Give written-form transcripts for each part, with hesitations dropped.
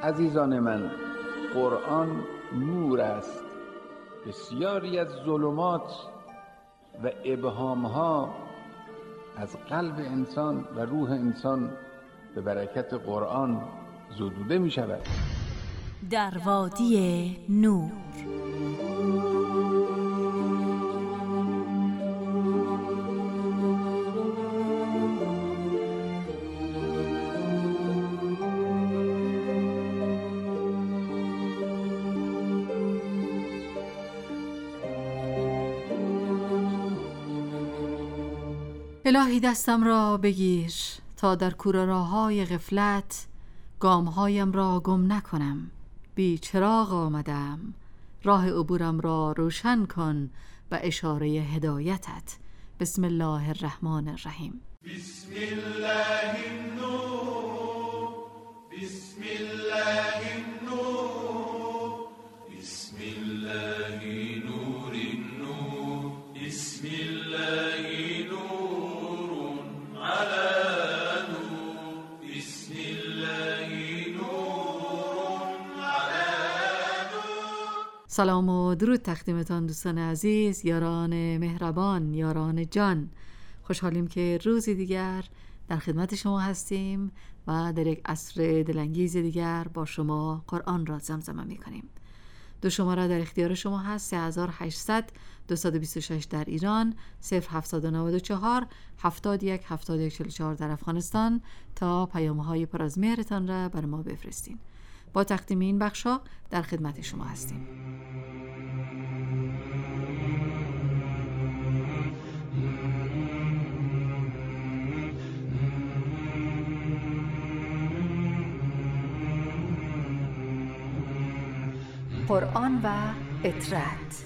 عزیزان من، قرآن نور است. بسیاری از ظلمات و ابهامها از قلب انسان و روح انسان به برکت قرآن زدوده می شود. در وادی نور. الهی دستم را بگیر تا در کوره راه‌های غفلت گام‌هایم را گم نکنم. بی چراغ آمدم، راه عبورم را روشن کن و اشاره هدایتت. بسم الله الرحمن الرحیم. بسم الله النور، بسم الله النور، بسم الله نور النور، بسم الله نور على نور، بسم الله نور على نور. سلام و درود تقدیمتان دوستان عزیز، یاران مهربان، یاران جان. خوشحالیم که روزی دیگر در خدمت شما هستیم و در یک عصر دلانگیز دیگر با شما قرآن را زمزمه می کنیم. دو شماره در اختیار شما هست: 3800 226 در ایران، 0794 71 7144 در افغانستان تا پیام‌های پر از مهرتان را بر ما بفرستین. با تقدیم این بخشا در خدمت شما هستیم. قرآن و اطرت.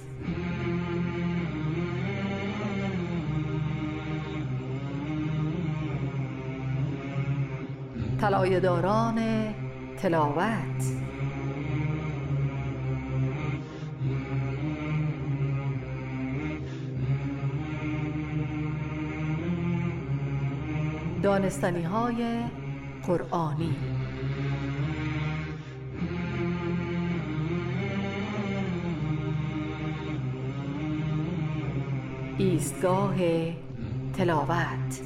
طلایه‌داران تلاوت. دانستنی‌های قرآنی. ایستگاه تلاوت.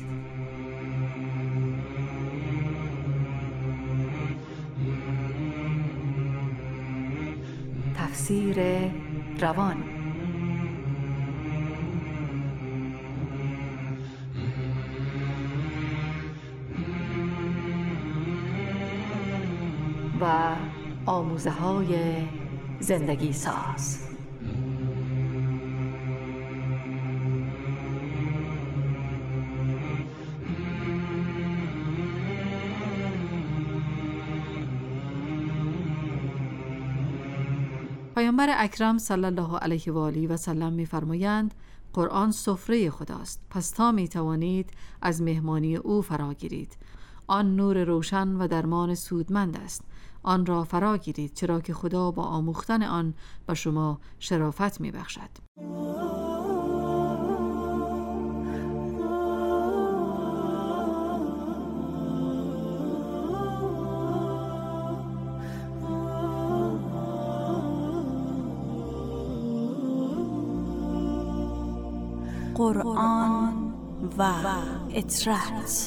تفسیر روان. و آموزه‌های زندگی ساز. پیامبر اکرم صلی الله علیه و آله و سلم می‌فرمایند قرآن سفره خداست، پس تا می‌توانید از مهمانی او فراگیرید. آن نور روشن و درمان سودمند است. آن را فراگیرید، چرا که خدا با آموختن آن به شما شرافت می‌بخشد. قرآن و اطرت.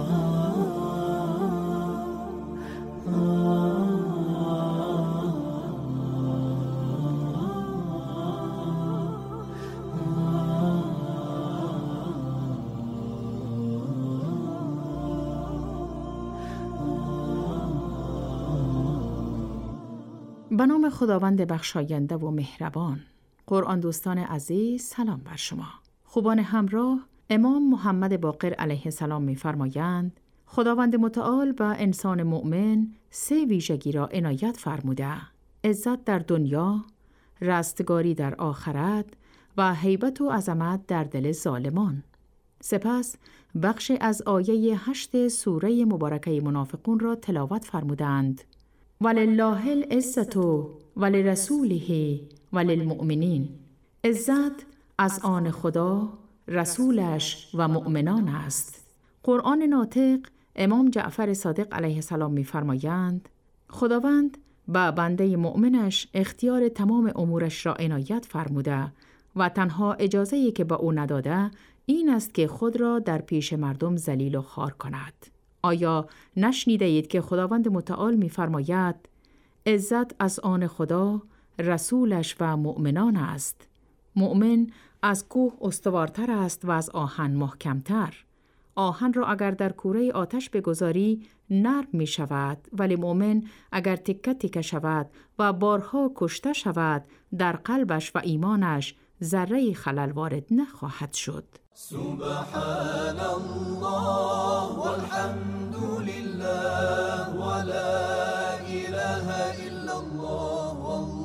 به نام خداوند بخشاینده و مهربان. قرآن دوستان عزیز، سلام بر شما. خوبان همراه، امام محمد باقر علیه السلام می‌فرمایند خداوند متعال و انسان مؤمن 3 ویژگی را عنایت فرموده: عزت در دنیا، رستگاری در آخرت و هیبت و عظمت در دل ظالمان. سپس بخش از آیه 8 سوره مبارکه منافقون را تلاوت فرمودند: ولله العزة ولرسوله وللمؤمنین. عزت از آن خدا، رسولش و مؤمنان است. قرآن ناطق امام جعفر صادق علیه السلام می‌فرمایند خداوند به بنده مؤمنش اختیار تمام امورش را عنایت فرموده و تنها اجازه‌ای که به او نداده این است که خود را در پیش مردم ذلیل و خوار کند. آیا نشنیده اید که خداوند متعال می‌فرماید عزت از آن خدا، رسولش و مؤمنان است. مؤمن از کوه استوارتر است و از آهن محکمتر. آهن را اگر در کوره آتش بگذاری نرم می شود، ولی مؤمن اگر تکه تکه شود و بارها کشته شود در قلبش و ایمانش ذره خلل وارد نخواهد شد. سبحان الله والحمد لله ولا اله الا الله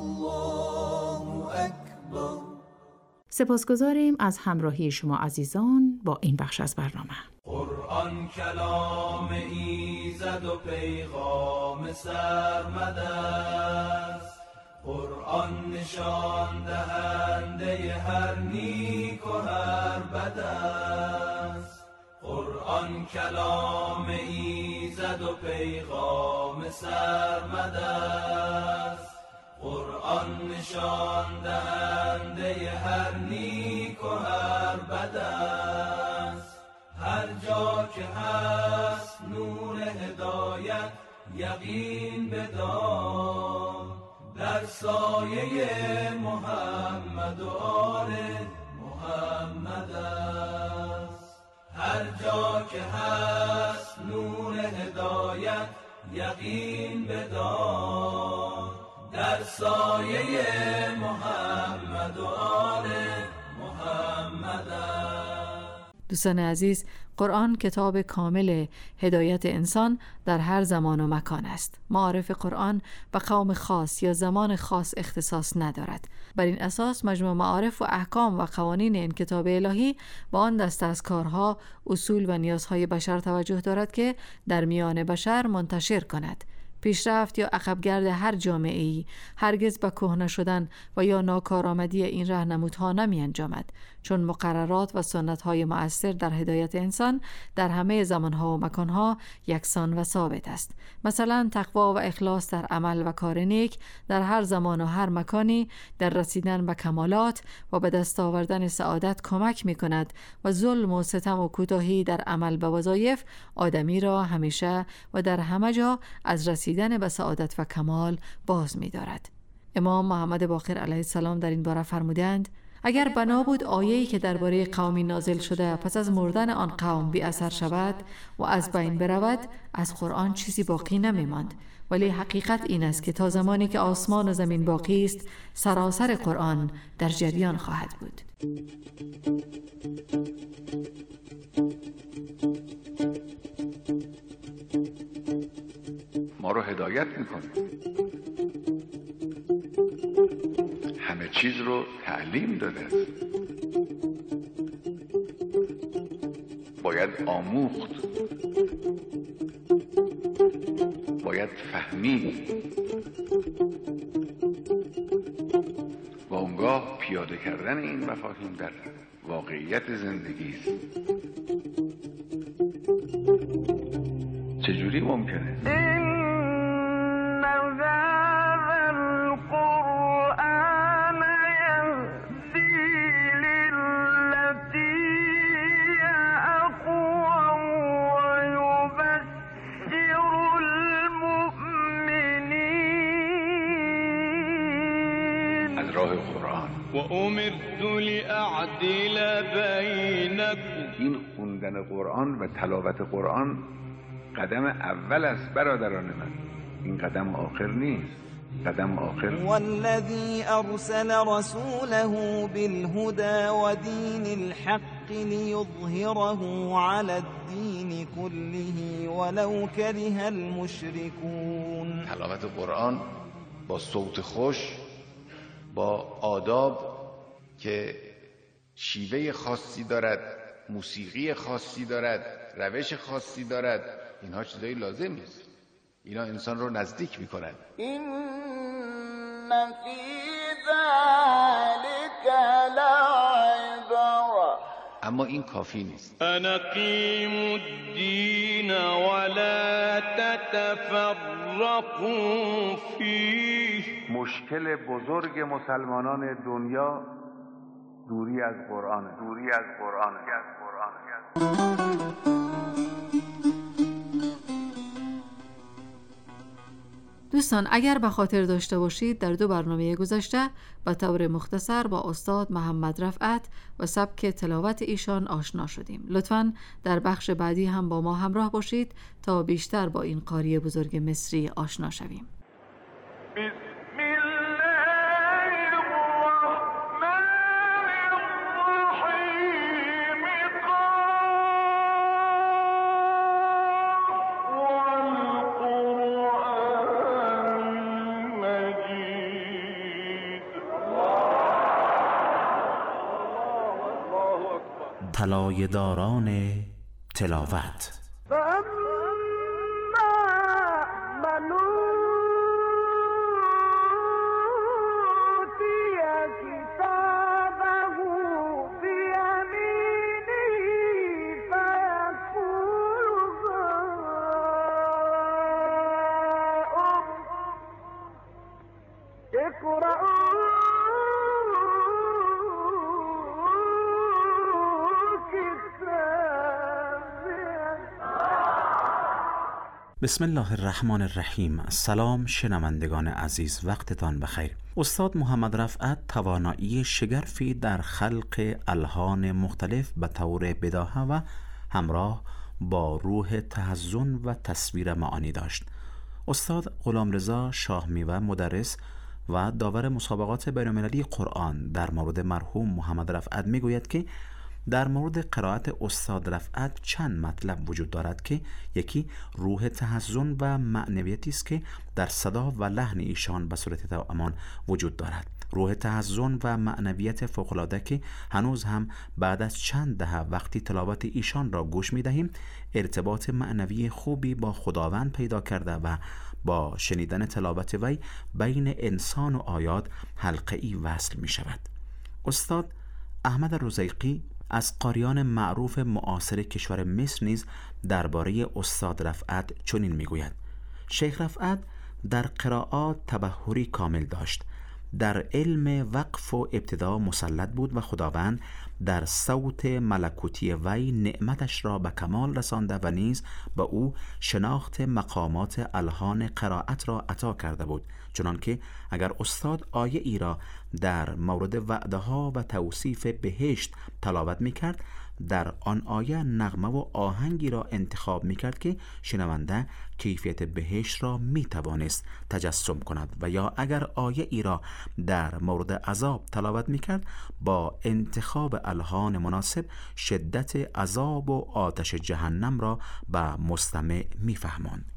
والله اکبر. سپاسگزاریم از همراهی شما عزیزان با این بخش از برنامه. قرآن کلام ایزد و پیغام سرمد است، قرآن نشان دهنده هر نیک و هر بد است. قرآن کلام ایزد و پیغام سرمد است، قرآن نشان دهنده هر نیک و هر بد است. هر جا که هست نور هدایت یقین بدار، در سایه محمد و آل محمد است. هر جا که هست نور هدایت یقین بدار، در سایه محمد و آل محمد است. دوستان عزیز، قرآن کتاب کامل هدایت انسان در هر زمان و مکان است. معارف قرآن به قوم خاص یا زمان خاص اختصاص ندارد. بر این اساس مجموع معارف و احکام و قوانین این کتاب الهی با آن دسته از کارها، اصول و نیازهای بشر توجه دارد که در میان بشر منتشر کند. پیشرفت یا عقبگرد هر جامعه‌ای هرگز به کهنه شدن و یا ناکارآمدی این راهنمودها نمی انجامد، چون مقررات و سنت‌های مؤثر در هدایت انسان در همه زمانها و مکانها یکسان و ثابت است. مثلا تقوا و اخلاص در عمل و کار نیک در هر زمان و هر مکانی در رسیدن به کمالات و به دست آوردن سعادت کمک می‌کند و ظلم و ستم و کوتاهی در عمل به وظایف آدمی را همیشه و در همه جا از رسیدن به سعادت و کمال باز می‌دارد. امام محمد باقر علیه السلام در این باره فرمودند: اگر بنا بود آیه‌ای که درباره قومی نازل شده پس از مردن آن قوم بی اثر شود و از بین برود، از قرآن چیزی باقی نمی‌ماند. ولی حقیقت این است که تا زمانی که آسمان و زمین باقی است، سراسر قرآن در جریان خواهد بود. ما رو هدایت میکنه، همه چیز رو تعلیم داده است. باید آموخت، باید فهمید و اونگاه پیاده کردن این مفاهیم در واقعیت زندگی است. چجوری ممکنه؟ از راه قرآن و امرت لأعدل بینکم. این خوندن قرآن و تلاوت قرآن قدم اول است برادران من، این قدم آخر نیست، قدم آخر. والذی ارسل رسوله بالهدى ودین الحق لیظهره علی الدین كله ولو كره المشركون. تلاوت قرآن با صوت خوش، با آداب که شیوه خاصی دارد، موسیقی خاصی دارد، روش خاصی دارد، اینها چیزایی لازم نیست. اینا انسان رو نزدیک میکنند. این فی ذلک لعبرة. اما این کافی نیست. انقیم الدین ولا ولا تتفرقوا فيه. مشکل بزرگ مسلمانان دنیا دوری از قرآن. دوستان اگر به خاطر داشته باشید در 2 برنامه گذشته به طور مختصر با استاد محمد رفعت و سبک تلاوت ایشان آشنا شدیم. لطفاً در بخش بعدی هم با ما همراه باشید تا بیشتر با این قاری بزرگ مصری آشنا شویم. طلایه داران تلاوت. بسم الله الرحمن الرحیم. سلام شنوندگان عزیز، وقتتان بخیر. استاد محمد رفعت توانایی شگرفی در خلق الحان مختلف به طور بداهه و همراه با روح تحزن و تصویر معانی داشت. استاد غلامرضا شاهمیوه مدرس و داور مسابقات بین‌المللی قرآن در مورد مرحوم محمد رفعت میگوید که در مورد قرائت استاد رفعت چند مطلب وجود دارد که یکی روح تحزن و معنویتی است که در صدا و لحن ایشان به صورت توامان وجود دارد. روح تحزن و معنویت فوق‌العاده که هنوز هم بعد از چند دهه وقتی تلاوت ایشان را گوش می‌دهیم ارتباط معنوی خوبی با خداوند پیدا کرده و با شنیدن تلاوت وی بین انسان و آیات حلقه‌ای وصل می‌شود. استاد احمد رزیقی از قاریان معروف معاصر کشور مصر نیز درباره استاد رفعت چنین میگوید: شیخ رفعت در قرائات تبحری کامل داشت، در علم وقف و ابتدا مسلط بود و خداوند در صوت ملکوتی وی نعمتش را به کمال رسانده و نیز به او شناخت مقامات الحان قرائت را عطا کرده بود، چنانکه اگر استاد آیه ای را در مورد وعده ها و توصیف بهشت تلاوت می کرد، در آن آیه نغمه و آهنگی را انتخاب می کرد که شنونده کیفیت بهشت را می توانست تجسم کند، و یا اگر آیه ای را در مورد عذاب تلاوت می کرد با انتخاب الحان مناسب شدت عذاب و آتش جهنم را به مستمع می فهماند.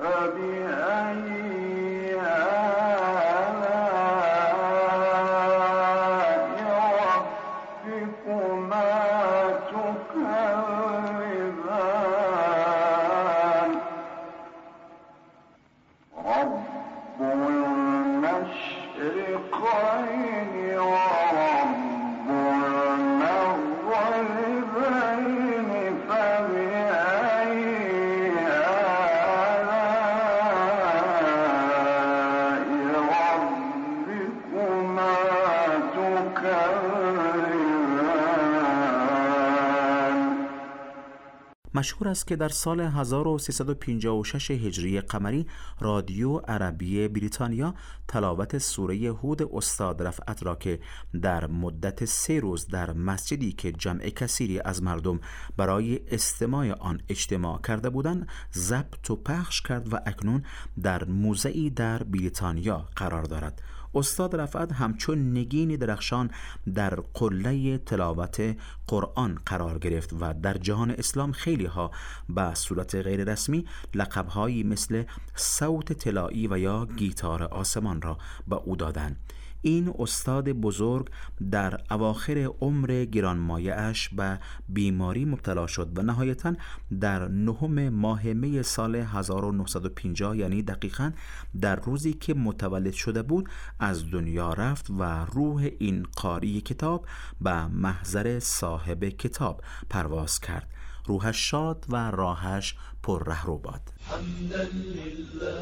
مشهور است که در سال 1356 هجری قمری رادیو عربی بریتانیا تلاوت سوره هود استاد رفعت را که در مدت 3 روز در مسجدی که جمع کثیری از مردم برای استماع آن اجتماع کرده بودند ضبط و پخش کرد و اکنون در موزه‌ای در بریتانیا قرار دارد. استاد رفعت همچون نگینی درخشان در قله تلاوت قرآن قرار گرفت و در جهان اسلام خیلی ها به صورت غیر رسمی لقب‌هایی مثل صوت طلایی و یا گیتار آسمان را به او دادند. این استاد بزرگ در اواخر عمر گرانمایه‌اش به بیماری مبتلا شد و نهایتاً در 9 ماه می سال 1950 یعنی دقیقاً در روزی که متولد شده بود از دنیا رفت و روح این قاری کتاب به محضر صاحب کتاب پرواز کرد. روحش شاد و راهش پر رهرو باد. حمدا لله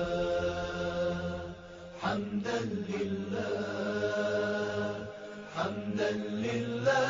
حمدا لله حمدا لله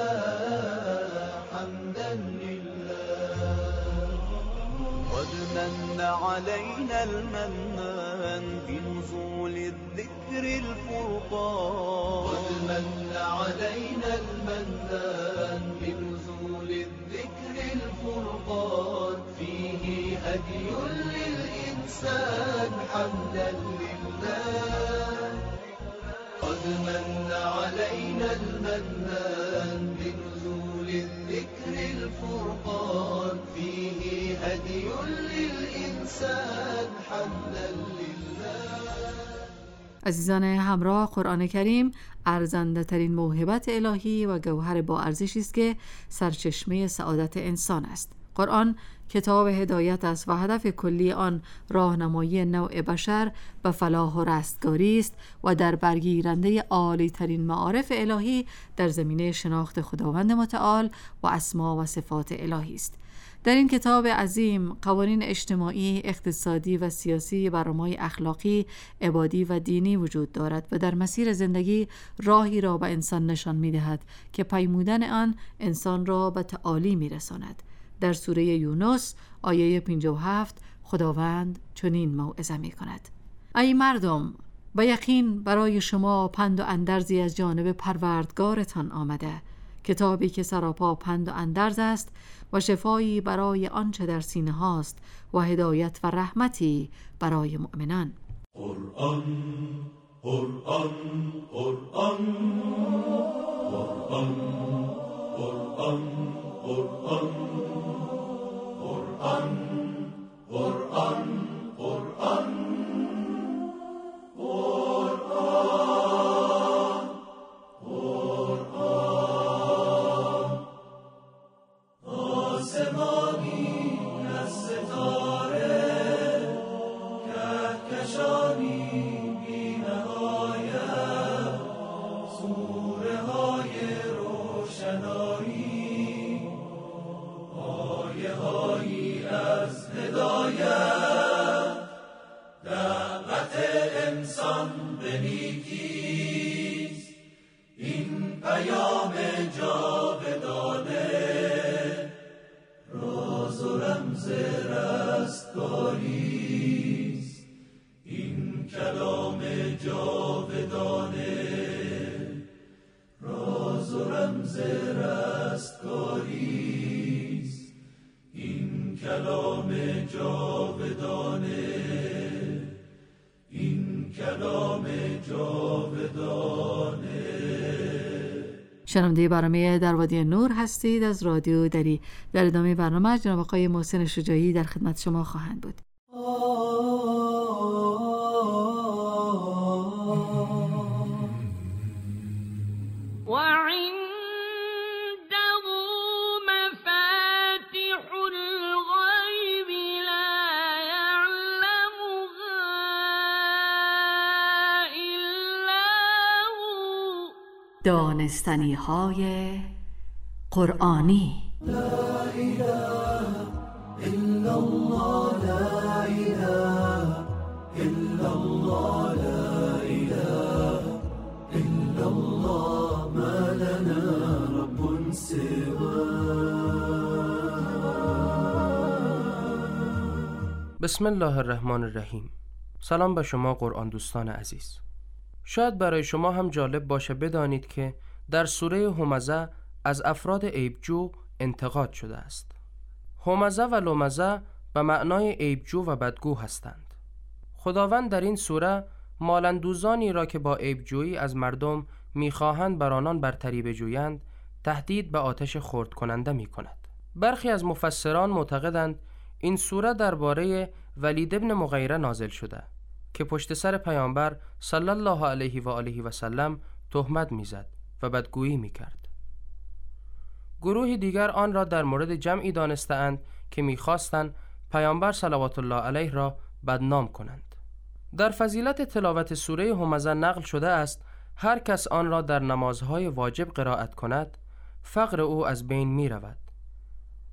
حمدا لله قد من علينا المنان بنزول الذكر الفرقان قد من علينا المنان بنزول الذكر الفرقان فيه هدي للإنسان حمدا لله قد من علينا المنان بنزول الذكر الفرقان فيه هدي للإنسان حمدا لله. عزیزان همراه، قرآن کریم ارزنده ترین موهبت الهی و گوهر با ارزشی است که سرچشمه سعادت انسان است. قرآن کتاب هدایت است و هدف کلی آن راهنمایی نوع بشر به فلاح و رستگاری است و در برگیرنده عالی ترین معارف الهی در زمینه شناخت خداوند متعال و اسما و صفات الهی است. در این کتاب عظیم قوانین اجتماعی، اقتصادی و سیاسی، برنامه‌های اخلاقی، عبادی و دینی وجود دارد و در مسیر زندگی راهی را به انسان نشان می‌دهد که پیمودن آن انسان را به تعالی می‌رساند. در سوره یونس آیه 57 خداوند چنین موعظه می‌کند: ای مردم، به یقین برای شما پند و اندرزی از جانب پروردگارتان آمده، کتابی که سراپا پند و اندرز است و شفایی برای آنچه در سینه هاست و هدایت و رحمتی برای مؤمنان. قرآن قرآن قرآن قرآن قرآن قرآن قرآن قرآن قرآن شنونده برنامه در وادی نور هستید از رادیو دری. در ادامه برنامه جناب آقای محسن شجاعی در خدمت شما خواهند بود. دانستنی های قرآنی. لا اله الا الله لا اله الا الله لا اله الا الله ما لنا رب سواه. بسم الله الرحمن الرحیم. سلام به شما قرآن دوستان عزیز. شاید برای شما هم جالب باشه بدانید که در سوره همزه از افراد عیبجو انتقاد شده است. همزه و لمزه به معنای عیبجو و بدگو هستند. خداوند در این سوره مالندوزانی را که با عیبجویی از مردم میخواهند بر آنان برتری بجویند تهدید به آتش خرد کننده می کند. برخی از مفسران معتقدند این سوره درباره ولید ابن مغیره نازل شده که پشت سر پیامبر صلی الله علیه و آله و سلم تهمت میزد و بدگویی میکرد. گروه دیگر آن را در مورد جمعی دانستند که میخواستند پیامبر صلوات الله علیه را بدنام کنند. در فضیلت تلاوت سوره همزه نقل شده است هر کس آن را در نمازهای واجب قرائت کند فقر او از بین می رود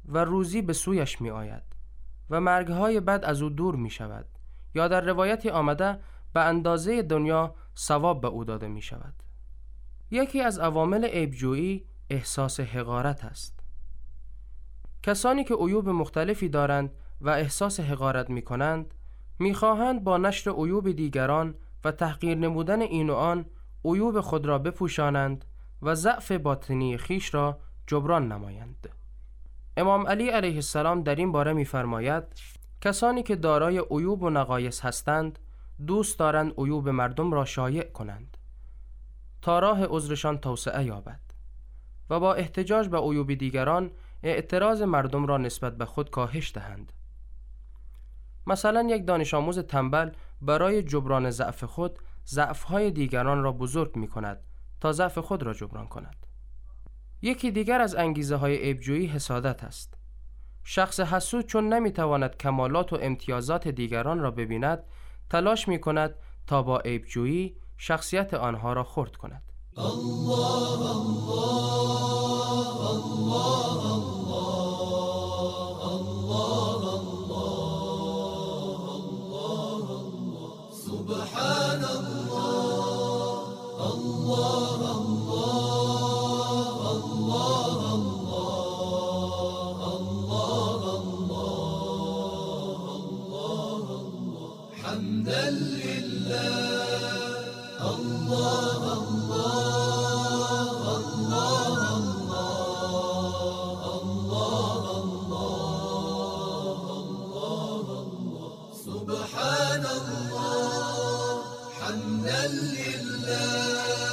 و روزی به سویش می آید و مرگهای بد از او دور می شود، یا در روایتی آمده به اندازه دنیا ثواب به او داده می شود. یکی از عوامل عیبجویی احساس حقارت است. کسانی که عیوب مختلفی دارند و احساس حقارت می کنند، می خواهند با نشر عیوب دیگران و تحقیر نمودن این و آن عیوب خود را بپوشانند و ضعف باطنی خیش را جبران نمایند. امام علی علیه السلام در این باره می فرماید کسانی که دارای عیوب و نقایص هستند دوست دارند عیوب مردم را شایع کنند تا راه عذرشان توسعه یابد و با احتجاج به عیوب دیگران اعتراض مردم را نسبت به خود کاهش دهند. مثلا یک دانش آموز تنبل برای جبران ضعف خود ضعف‌های دیگران را بزرگ می کند تا ضعف خود را جبران کند. یکی دیگر از انگیزه‌های عیبجویی حسادت است. شخص حسود چون نمی‌تواند کمالات و امتیازات دیگران را ببیند، تلاش می‌کند تا با عیبجویی شخصیت آنها را خرد کند. الله الله الله الله الله الله سبحان الله الله حمدا لله الله الله الله الله الله الله سبحان الله حمدا لله.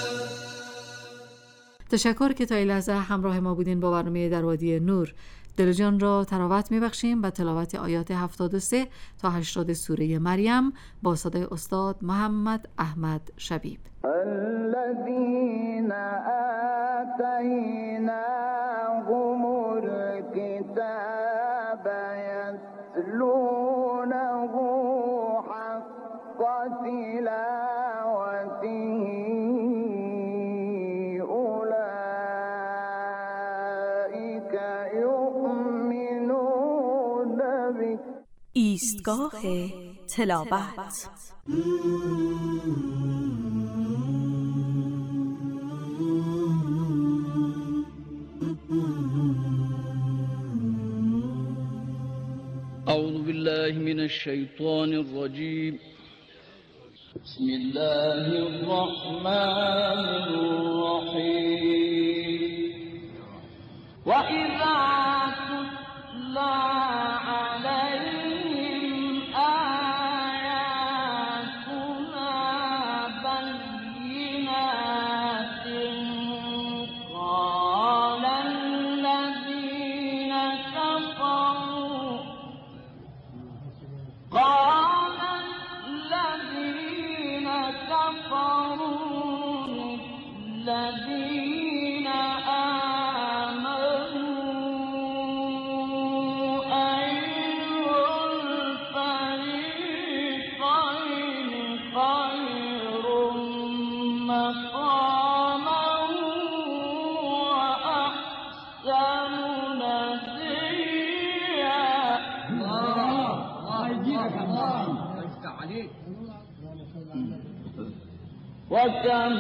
تشکر که تا این لحظه همراه ما بودین با برنامه در وادی نور. دل و جان را تراوت می‌بخشیم با تلاوت آیات 73 تا 80 سوره مریم با صدای استاد محمد احمد شبیب. الذين آتيناهم الكتاب يتلونه حق تلاوته ایستگاه تلاوت. اعوذ بالله من الشیطان الرجیم. بسم الله الرحمن الرحیم. وإذا تتلى وكم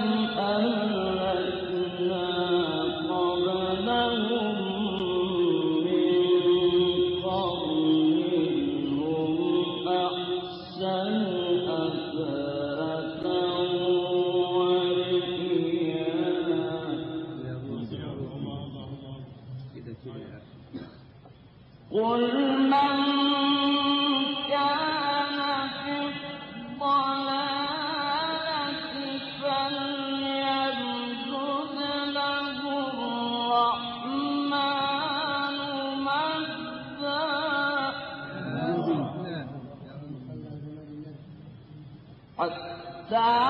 أهلكنا قبلهم من قرن هم أحسن أثاثا ورئيا. قل من كان في الضلالة فليمدد له الرحمن مدا حتى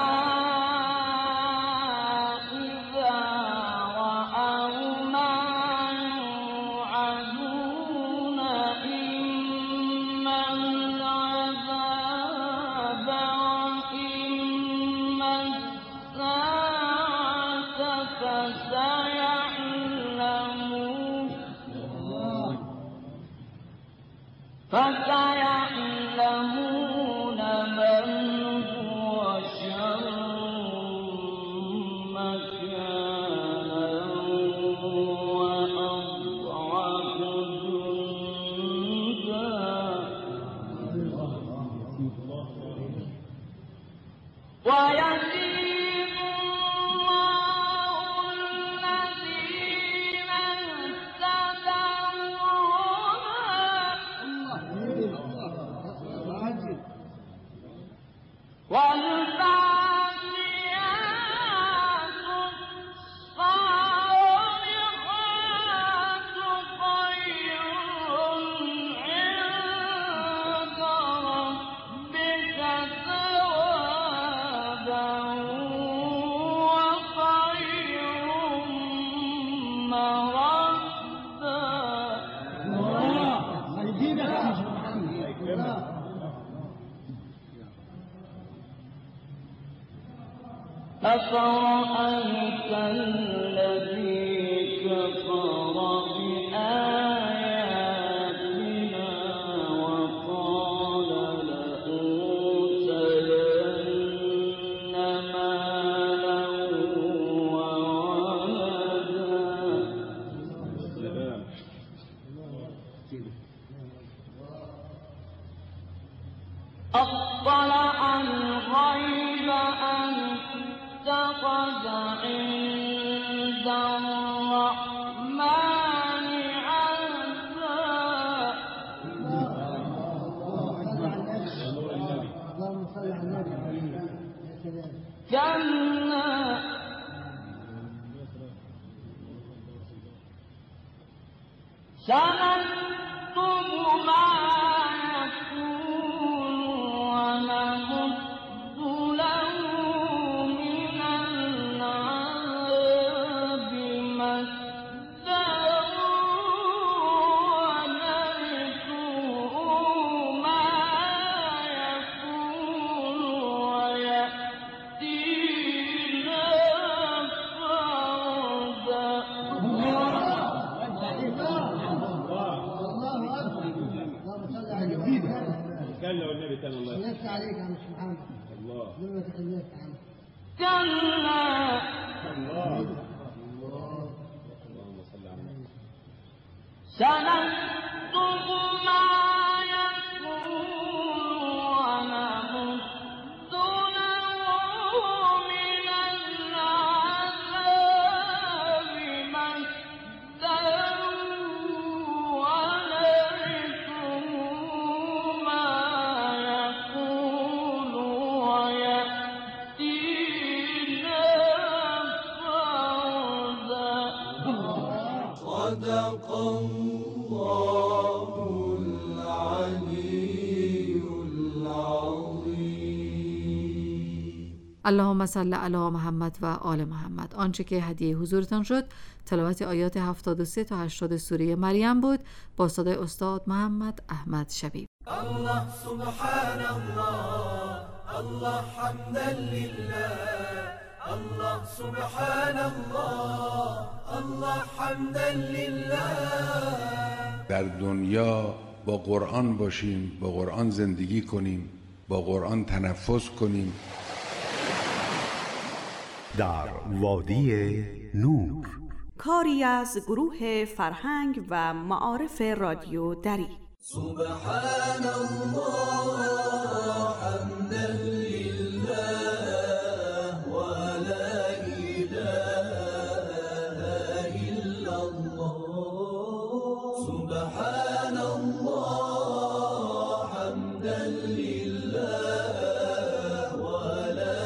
أفرأيت الذي كفر بآياتنا وقال لأوتين مالا وولدا أطلع الغيب أم اتخذ عند الرحمن عهدا كلا سنكتب ما يقول ونمد له من العذاب مدا ونرثه ما يقول ويأتينا فردا كلا والنبي كان الله يفتح عليك يا سبحان الله لما تحييك عنه كلا اللهم صل على النبي سنكتب ما يقول ونمد له من العذاب مدا ونرثه ما يقول ويأتينا فردا صدق الله العلي العظيم. اللهم صل علی محمد و آل محمد. آنچه که هدیه حضورتان شد تلاوت آیات 73 تا 80 سوره مریم بود با صدای استاد محمد احمد شبیب. الله سبحان الله الله حمدا لله الله سبحان الله الله حمدا لله. در دنیا با قرآن باشیم، با قرآن زندگی کنیم، با قرآن تنفس کنیم. در وادی نور، کاری از گروه فرهنگ و معارف رادیو دری. سبحان الله حمدا لله ولا إله إلا الله. سبحان الله حمدا لله ولا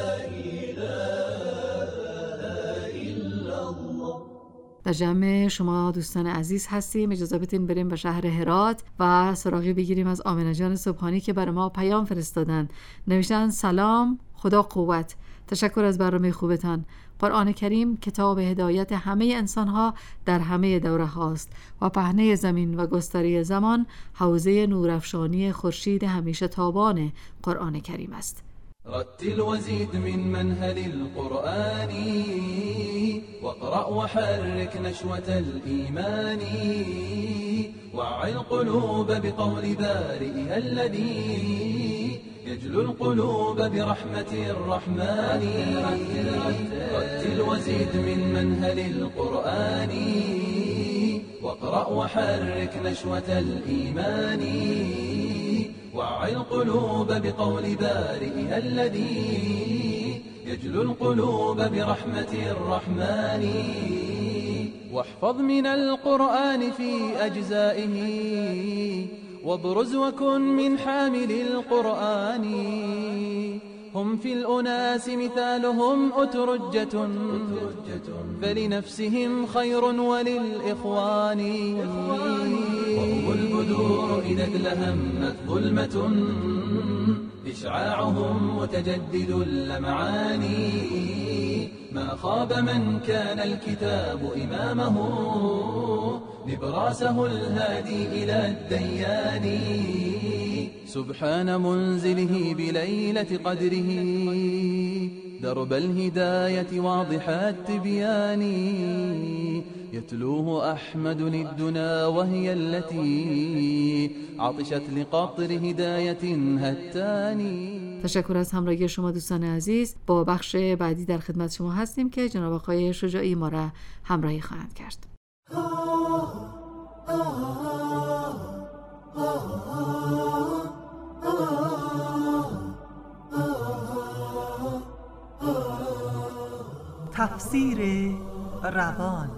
إله إلا الله. در جمع شما دوستان عزیز هستیم. اجازه بدین بریم به شهر هرات و سراغی بگیریم از آمنه جان صبحانی که برای ما پیام فرستادن. نوشتن سلام، خدا قوت، تشکر از برنامه خوبتان. قرآن کریم کتاب هدایت همه انسانها در همه دوره هاست و پهنه زمین و گستره زمان حوزه نورافشانی خورشید همیشه تابان قرآن کریم است. رتل وزيد من منهل القرآن واقرأ وحرك نشوة الإيمان وعي القلوب بقول بارئها الذي يجلو القلوب برحمة الرحمن. رتل وزيد من منهل القرآن واقرأ وحرك نشوة الإيمان وعي القلوب بقول بارئها الذي يجلو القلوب برحمة الرحمن. واحفظ من القرآن في أجزائه وابرز وكن من حامل القرآن هم في الأناس مثالهم أترجة فلنفسهم خير وللإخوان وهم البدور إذا ادلهمت ظلمة إشعاعهم متجدد اللمعان ما خاب من كان الكتاب إمامه نبراسه الهادي إلى الديان سبحان منزله بليلة قدره درب الهداية واضح التبيان يتلوه أحمد الدنا وهي التي عطشت لقطر هداية هتاني. تشکر از همراهی شما دوستان عزیز. با بخش بعدی در خدمت شما هستیم که جناب آقای شجاعی ما را همراهی خواهند کرد. تفسیر روان.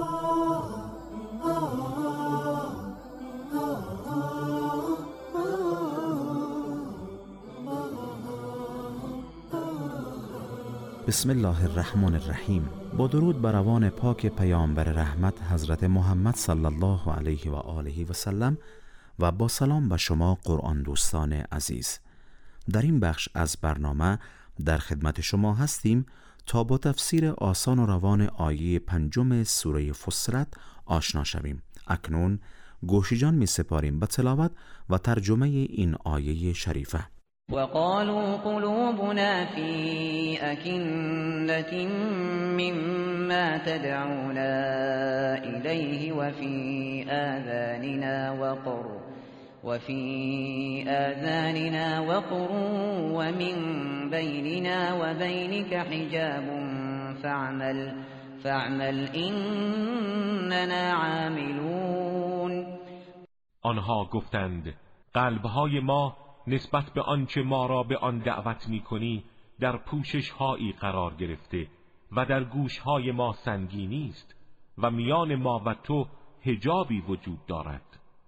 بسم الله الرحمن الرحیم. با درود بر روان پاک پیامبر رحمت حضرت محمد صلی الله علیه و آله و سلم و با سلام به شما قرآن دوستان عزیز. در این بخش از برنامه در خدمت شما هستیم تا با تفسیر آسان و روان آیه 5 سوره فصلت آشنا شویم. اکنون گوش جان می سپاریم به تلاوت و ترجمه این آیه شریفه. وقالوا قلوبنا في أكنة مما تدعونا إليه وفي آذاننا وقر ومن بيننا وبينك حجاب فاعمل إننا عاملون. آنها گفتند قلبهای ما نسبت به آنچه ما را به آن دعوت می‌کنی در پوشش‌هایی قرار گرفته و در گوش‌های ما سنگینی است و میان ما و تو حجابی وجود دارد.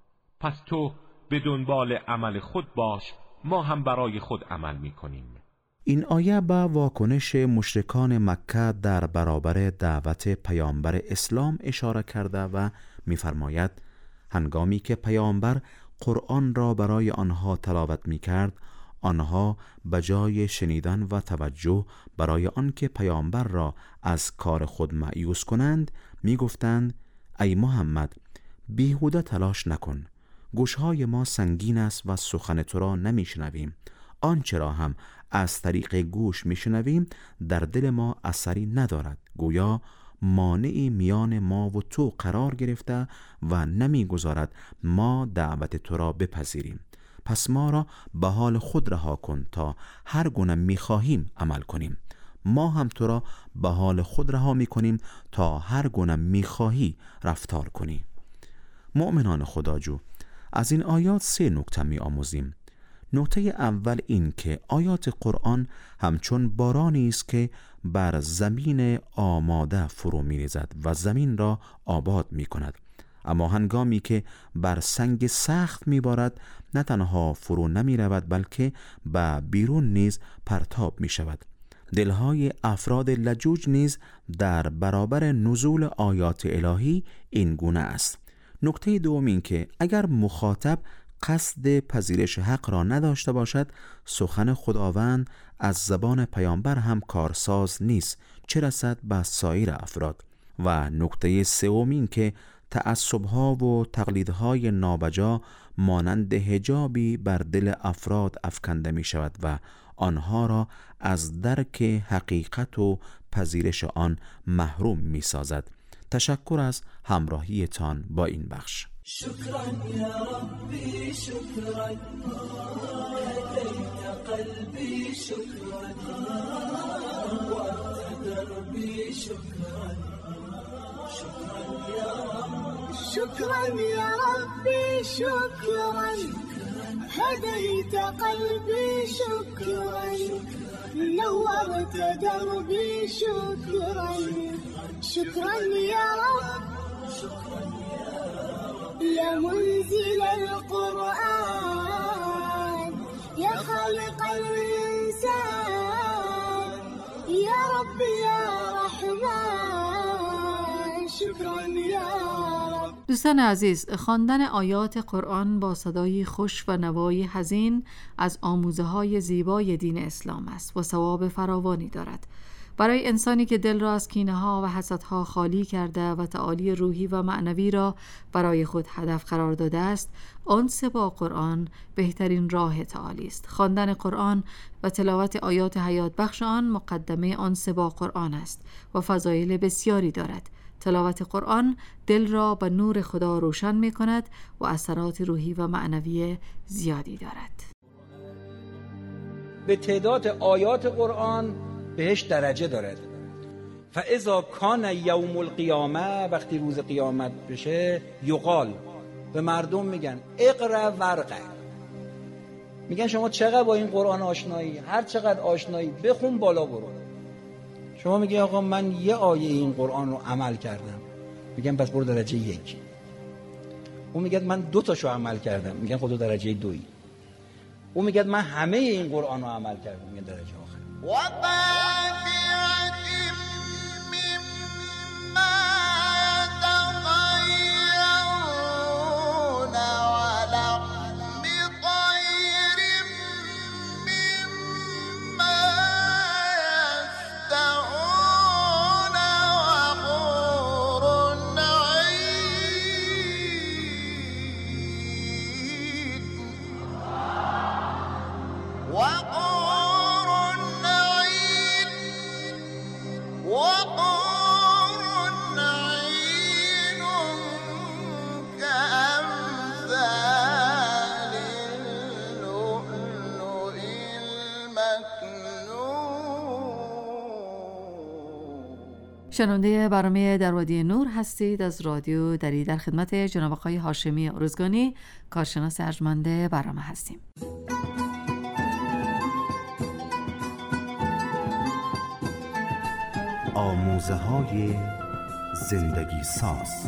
پس تو به دنبال عمل خود باش، ما هم برای خود عمل می‌کنیم. این آیه به واکنش مشرکان مکه در برابر دعوت پیامبر اسلام اشاره کرده و می‌فرماید هنگامی که پیامبر قرآن را برای آنها تلاوت می کرد، آنها بجای شنیدن و توجه برای آنکه پیامبر را از کار خود مایوس کنند می گفتند ای محمد بیهوده تلاش نکن، گوشهای ما سنگین است و سخن تو را نمی شنویم، آنچه را هم از طریق گوش می شنویم در دل ما اثری ندارد، گویا مانعی میان ما و تو قرار گرفته و نمیگذارد ما دعوت تو را بپذیریم. پس ما را به حال خود رها کن تا هر گونه میخواهیم عمل کنیم. ما هم تو را به حال خود رها میکنیم تا هر گونه میخواهی رفتار کنی. مؤمنان خداجو، از این آیات 3 نکته میآموزیم. نکته اول این که آیات قرآن همچون بارانی است که بر زمین آماده فرو می‌ریزد و زمین را آباد می‌کند، اما هنگامی که بر سنگ سخت می‌بارد نه تنها فرو نمی‌رود بلکه به بیرون نیز پرتاب می‌شود. دلهای افراد لجوج نیز در برابر نزول آیات الهی این گونه است. نکته دوم این که اگر مخاطب قصد پذیرش حق را نداشته باشد، سخن خداوند از زبان پیامبر هم کارساز نیست، چه رسد به سایر افراد. و نکته سوم این که تعصب‌ها و تقلیدهای نابجا مانند حجابی بر دل افراد افکنده می شود و آنها را از درک حقیقت و پذیرش آن محروم می سازد. تشکر از همراهیتان با این بخش. شكرا يا ربي شكرا هديت قلبي شكرا وأنت دربي شكرا شكرا يا رب شكرا يا ربي شكرا هديت قلبي شكرا نورت دربي شكرا شكرا يا رب يا منزل القرآن يا خالق الإنسان يا رحمن شكرا يا رب. دوستان عزیز، خواندن آیات قرآن با صدای خوش و نوای حزین از آموزه‌های زیبای دین اسلام است و ثواب فراوانی دارد. برای انسانی که دل را از کینه‌ها و حسدها خالی کرده و تعالی روحی و معنوی را برای خود هدف قرار داده است، انس با قرآن بهترین راه تعالی است. خواندن قرآن و تلاوت آیات حیات بخش آن مقدمه انس با قرآن است و فضایل بسیاری دارد. تلاوت قرآن دل را به نور خدا روشن می کند و اثرات روحی و معنوی زیادی دارد. به تعداد آیات قرآن بهش درجه دارد. فاذا کان یوم القیامه، وقتی روز قیامت بشه، یقال، به مردم میگن اقرا ورقه، میگن شما چقدر با این قرآن آشنایی، هر چقدر آشنایی بخون بالا برو. شما میگی آقا من یه آیه این قرآن رو عمل کردم، میگن پس برو درجه 1. اون میگه من 2 تاشو عمل کردم، میگن خود درجه 2. اون میگه من همه این قرآن رو عمل کردم، میگن درجه آخر. شنونده برنامه در وادی نور هستید از رادیو دری. در خدمت جناب آقای هاشمی ارزگانی، کارشناس ارجمند برنامه هستیم. آموزه‌های زندگی ساز.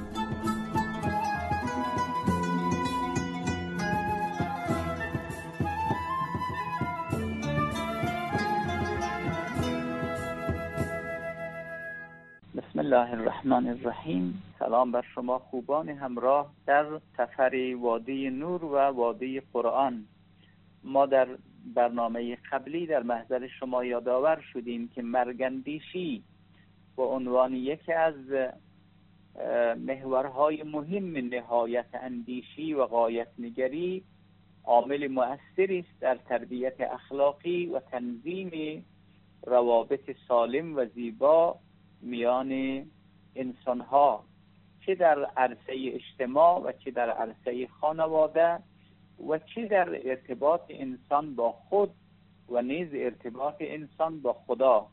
بسم الله الرحمن الرحیم. سلام بر شما خوبان همراه در سفر وادی نور و وادی قرآن. ما در برنامه قبلی در محضر شما یادآور شدیم که مرگندیشی به عنوان یکی از محورهای مهم نهایت اندیشی و غایت نگری عامل مؤثری است در تربیت اخلاقی و تنظیم روابط سالم و زیبا میان انسانها، چه در عرصه اجتماع و چه در عرصه خانواده و چه در ارتباط انسان با خود و نیز ارتباط انسان با خدا.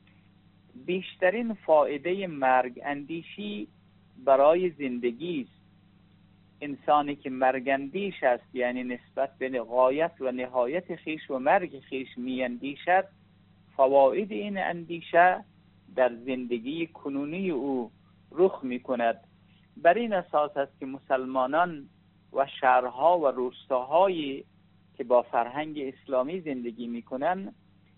بیشترین فایده مرگ اندیشی برای زندگی است. انسانی که مرگ اندیش است، یعنی نسبت بین غایت و نهایت خیش و مرگ خیش می اندیشد، فواید این اندیشه در زندگی کنونی او رخ می کند. بر این اساس است که مسلمانان و شهرها و روستاهایی که با فرهنگ اسلامی زندگی می کنند،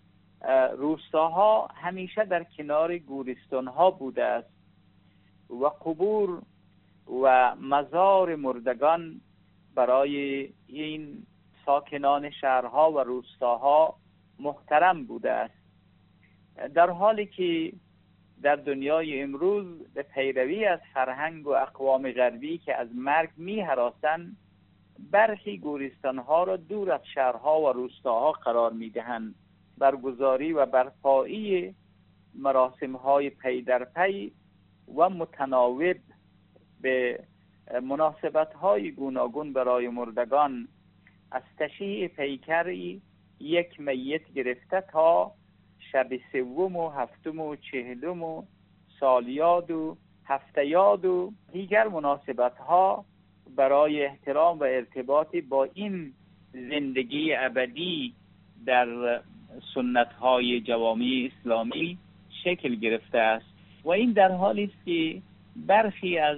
روستاها همیشه در کنار گورستانها بوده است و قبور و مزار مردگان برای این ساکنان شهرها و روستاها محترم بوده است. در حالی که در دنیای امروز به پیروی از فرهنگ و اقوام غربی که از مرگ می هراسند، برخی گورستانها را دور از شهرها و روستاها قرار می دهند. برگزاری و برپایی مراسم‌های پی در پی و متناوب به مناسبت‌های گوناگون برای مردگان، از تشییع پیکری یک میت گرفته تا شب 3 و 7 و 40 و سالیاد و هفته‌یاد و دیگر مناسبت‌ها برای احترام و ارتباط با این زندگی ابدی در سنت‌های جوامع اسلامی شکل گرفته است و این در حالی است که برخی از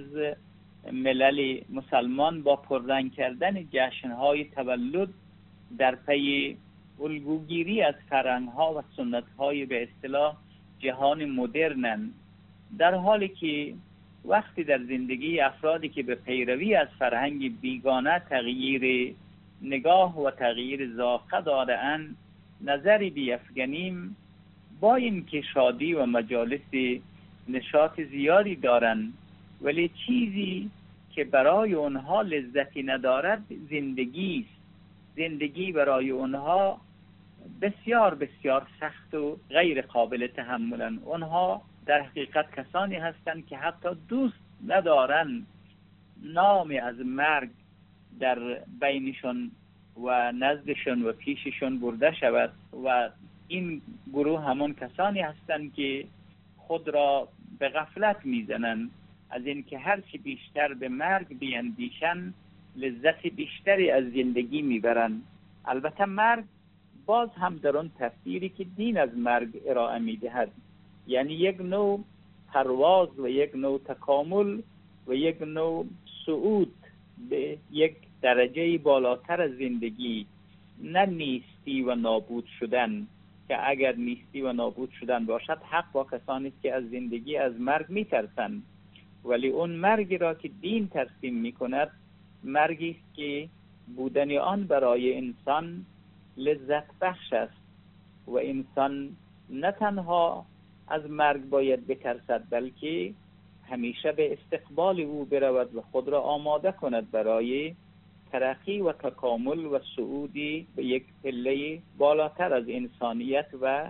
ملل مسلمان با پررنگ کردن جشن‌های تولد در پی الگوگیری از فرهنگ‌ها و سنت‌های به اصطلاح جهان مدرنن، در حالی که وقتی در زندگی افرادی که به پیروی از فرهنگ بیگانه تغییر نگاه و تغییر ذائقه دارند نظری بیفگنیم، با اینکه شادی و مجالس نشاط زیادی دارند ولی چیزی که برای اونها لذتی ندارد زندگی است. زندگی برای اونها بسیار بسیار سخت و غیر قابل تحملن. اونها در حقیقت کسانی هستند که حتی دوست ندارن نامی از مرگ در بینشون و نزدشون و پیششون برده شود و این گروه همون کسانی هستند که خود را به غفلت میزنن از اینکه هرچی بیشتر به مرگ بیندیشن لذت بیشتری از زندگی میبرن. البته مرگ باز هم در اون تفسیری که دین از مرگ ارائه میدهد، یعنی یک نوع پرواز و یک نوع تکامل و یک نوع صعود به یک درجه بالاتر از زندگی، نه نیستی و نابود شدن که اگر نیستی و نابود شدن باشد حق با کسانی که از زندگی از مرگ میترسند، ولی اون مرگی را که دین ترسیم میکند مرگی است که بودن آن برای انسان لذت بخش است و انسان نه تنها از مرگ باید بترسد بلکه همیشه به استقبال او برود و خود را آماده کند برای ترقی و تکامل و صعودی به یک پله بالاتر از انسانیت و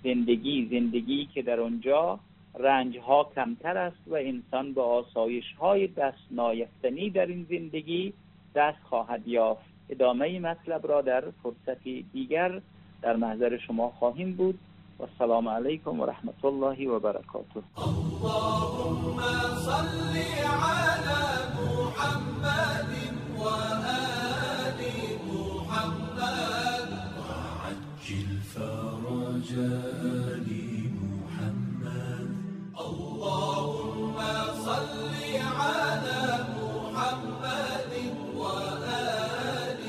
زندگی که در آنجا رنج ها کمتر است و انسان با آسایش های دست نایفتنی در این زندگی دست خواهد یافت. ادامه مطلب را در فرصتی دیگر در محضر شما خواهیم بود و السلام علیکم و رحمت الله و برکاته. اللهم صل علی محمد و آل محمد وعجل فرج آل محمد. اللهم صل علی محمد و آل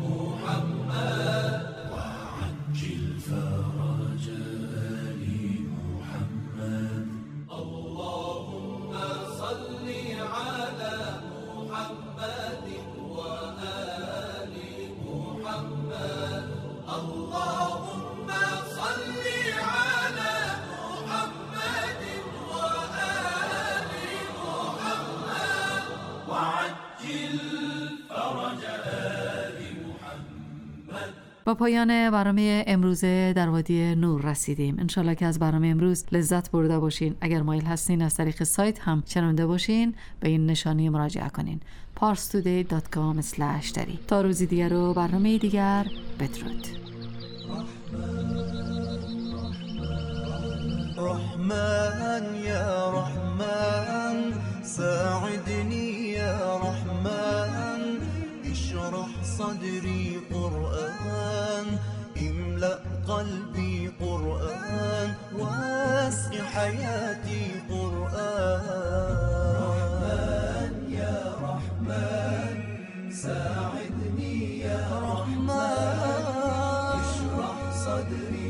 محمد وعجل فرج آل محمد. اللهم صل على محمد وآل محمد. اللهم صل على محمد وآل محمد وعجل فرج آل محمد. با پایان برنامه امروز در وادی نور رسیدیم. انشالله که از برنامه امروز لذت برده باشین. اگر مایل هستین از طریق سایت هم شنونده باشین به این نشانی مراجعه کنین parstoday.com/dari. تا روزی دیگر و برنامه دیگر بدرود. رحمن یا رحمن ساعدني يا رحمن اشرح صدري قرآن املأ قلبي قرآن واسع حياتي قرآن. رحمن يا رحمن ساعدني يا رحمن اشرح صدري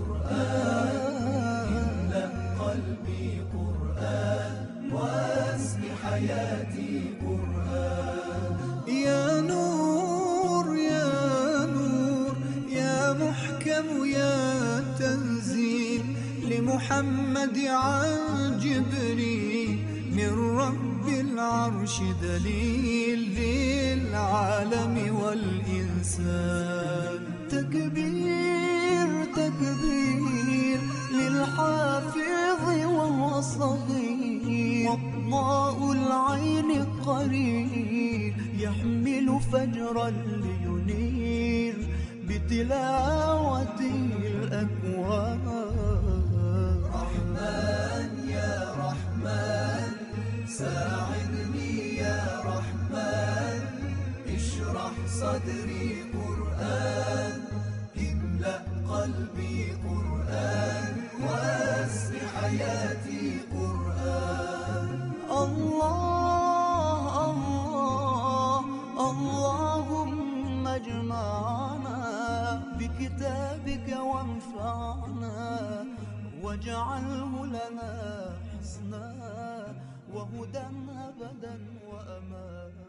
قرآن املأ قلبي قرآن واسع حياتي قرآن. يا نور يا نور يا محكم يا تنزيل لمحمد عن جبريل من رب العرش دليل للعالم والإنسان. تكبير تكبير للحافظ وهو صغير وضاء العين قرير يحمل فجرا لينير بتلاوته الأكوان. رحمن يا رحمن ساعدني يا رحمن اشرح صدري قرآن املأ قلبي قرآن واسع حياتي قرآن. الله الله اللهم اجمعنا بكتابك وانفعنا واجعله لنا حسنا وهدى أبدا وأمان